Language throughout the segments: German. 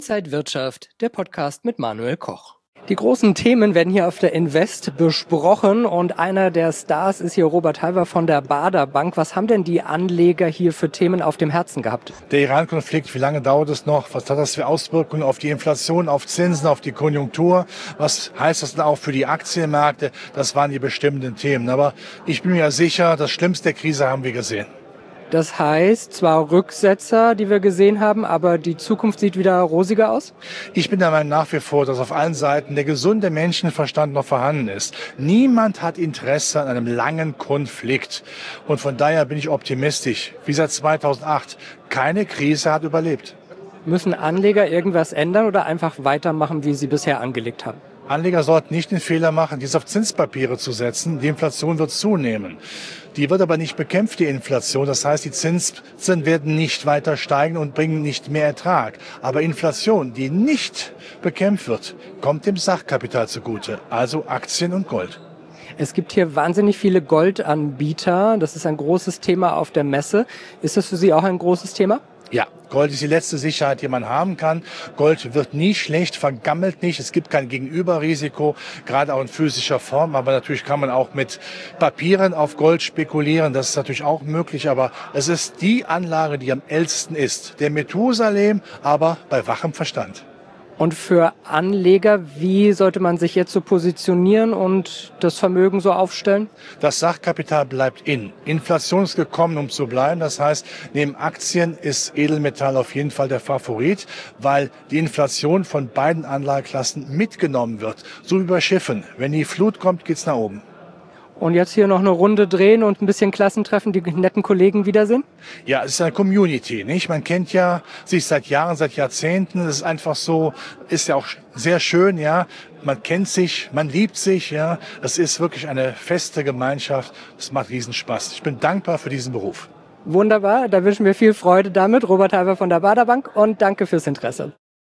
Inside Wirtschaft, der Podcast mit Manuel Koch. Die großen Themen werden hier auf der Invest besprochen und einer der Stars ist hier Robert Halver von der Baader Bank. Was haben denn die Anleger hier für Themen auf dem Herzen gehabt? Der Iran-Konflikt, wie lange dauert es noch? Was hat das für Auswirkungen auf die Inflation, auf Zinsen, auf die Konjunktur? Was heißt das dann auch für die Aktienmärkte? Das waren die bestimmenden Themen. Aber ich bin mir sicher, das Schlimmste der Krise haben wir gesehen. Das heißt, zwar Rücksetzer, die wir gesehen haben, aber die Zukunft sieht wieder rosiger aus? Ich bin der Meinung nach wie vor, dass auf allen Seiten der gesunde Menschenverstand noch vorhanden ist. Niemand hat Interesse an einem langen Konflikt. Und von daher bin ich optimistisch. Wie seit 2008. Keine Krise hat überlebt. Müssen Anleger irgendwas ändern oder einfach weitermachen, wie sie bisher angelegt haben? Anleger sollten nicht den Fehler machen, dies auf Zinspapiere zu setzen. Die Inflation wird zunehmen. Die wird aber nicht bekämpft, die Inflation. Das heißt, die Zinsen werden nicht weiter steigen und bringen nicht mehr Ertrag. Aber Inflation, die nicht bekämpft wird, kommt dem Sachkapital zugute, also Aktien und Gold. Es gibt hier wahnsinnig viele Goldanbieter. Das ist ein großes Thema auf der Messe. Ist das für Sie auch ein großes Thema? Ja, Gold ist die letzte Sicherheit, die man haben kann. Gold wird nie schlecht, vergammelt nicht. Es gibt kein Gegenüberrisiko, gerade auch in physischer Form. Aber natürlich kann man auch mit Papieren auf Gold spekulieren. Das ist natürlich auch möglich. Aber es ist die Anlage, die am ältesten ist. Der Methusalem, aber bei wachem Verstand. Und für Anleger, wie sollte man sich jetzt so positionieren und das Vermögen so aufstellen? Das Sachkapital bleibt in. Inflation ist gekommen, um zu bleiben. Das heißt, neben Aktien ist Edelmetall auf jeden Fall der Favorit, weil die Inflation von beiden Anlageklassen mitgenommen wird. So wie bei Schiffen. Wenn die Flut kommt, geht's nach oben. Und jetzt hier noch eine Runde drehen und ein bisschen Klassentreffen, die netten Kollegen wiedersehen? Ja, es ist eine Community, nicht? Man kennt ja sich seit Jahren, seit Jahrzehnten. Es ist einfach so, ist ja auch sehr schön, ja. Man kennt sich, man liebt sich, ja. Es ist wirklich eine feste Gemeinschaft. Es macht Riesenspaß. Ich bin dankbar für diesen Beruf. Wunderbar, da wünschen wir viel Freude damit. Robert Halver von der Baader Bank und danke fürs Interesse.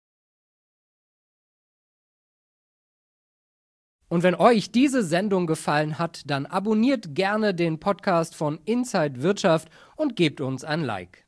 Und wenn euch diese Sendung gefallen hat, dann abonniert gerne den Podcast von Inside Wirtschaft und gebt uns ein Like.